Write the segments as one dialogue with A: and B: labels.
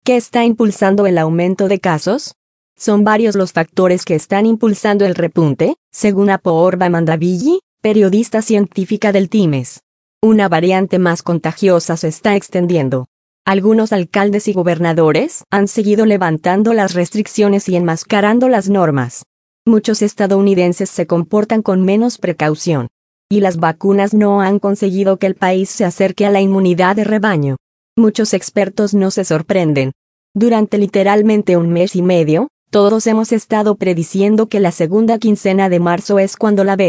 A: ¿Qué está impulsando el aumento de casos? Son varios los factores que están impulsando el repunte, según Apoorva Mandavilli, periodista científica del Times. Una variante más contagiosa se está extendiendo. Algunos alcaldes y gobernadores han seguido levantando las restricciones y enmascarando las normas. Muchos estadounidenses se comportan con menos precaución. Y las vacunas no han conseguido que el país se acerque a la inmunidad de rebaño. Muchos expertos no se sorprenden. Durante literalmente un mes y medio, todos hemos estado prediciendo que la segunda quincena de marzo es cuando la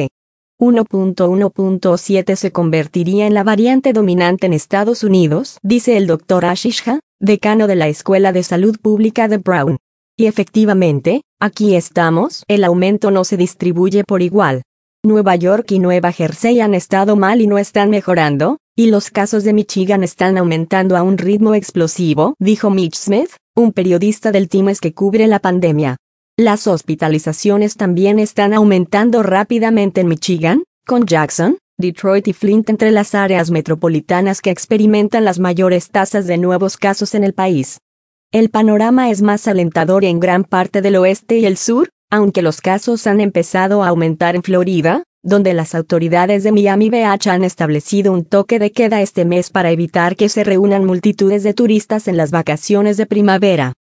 A: B.1.1.7 se convertiría en la variante dominante en Estados Unidos, dice el Dr. Ashish Jha, decano de la Escuela de Salud Pública de Brown. Y efectivamente, aquí estamos, el aumento no se distribuye por igual. Nueva York y Nueva Jersey han estado mal y no están mejorando, y los casos de Michigan están aumentando a un ritmo explosivo, dijo Mitch Smith, un periodista del Times que cubre la pandemia. Las hospitalizaciones también están aumentando rápidamente en Michigan, con Jackson, Detroit y Flint entre las áreas metropolitanas que experimentan las mayores tasas de nuevos casos en el país. El panorama es más alentador en gran parte del oeste y el sur, aunque los casos han empezado a aumentar en Florida, donde las autoridades de Miami Beach han establecido un toque de queda este mes para evitar que se reúnan multitudes de turistas en las vacaciones de primavera.